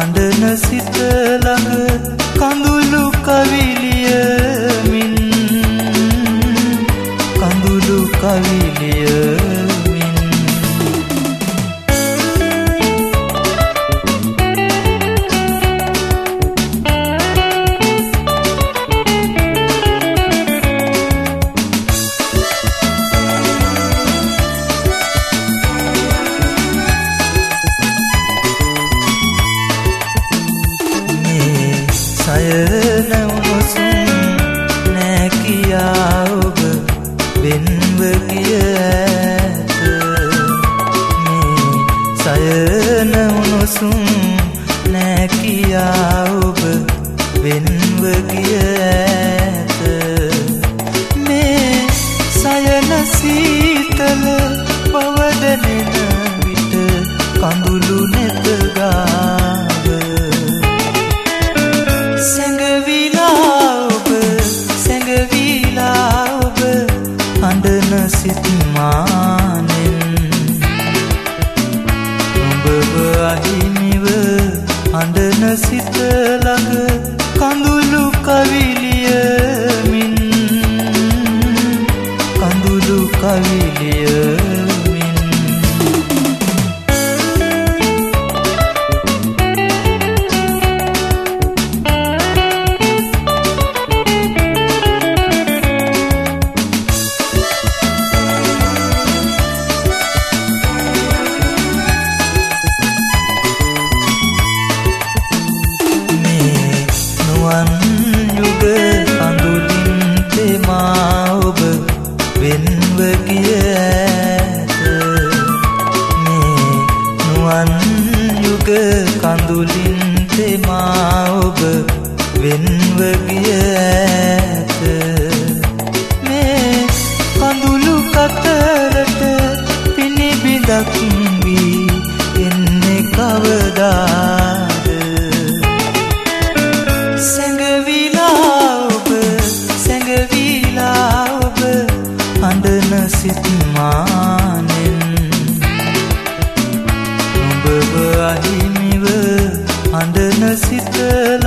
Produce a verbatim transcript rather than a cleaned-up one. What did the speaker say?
අඬන සිත ළඟ කඳුළු කවිලියමින් කඳුළු කවිලියමින් සයන උණුසුම් නෑ කියා ඔබ වෙන්ව ගිය ඇත මේ සයන උණුසුම් නෑ කියා ඔබ වෙන්ව ගිය ඇත මේ සයන සීතල පවදනෙන විට කඳුළු නැත ගාව අඬන සිත් මානෙන් ඔබව අහිමිව අඬන සිත ළඟ කඳුළු කවිලියමින් කඳුළු කවිලියමින් යුග කඳුලින් තෙමා ඔබ වෙන්ව ගිය ඇත මේ නුවන් යුග කඳුලින් තෙමා ඔබ වෙන්ව ගිය ඇත මේ කඳුළු කතරට පිනිබිඳක් වී එන්නේ කවදාද අඬන සිත් මානෙන් ඔබව අහිමිව අඬන සිත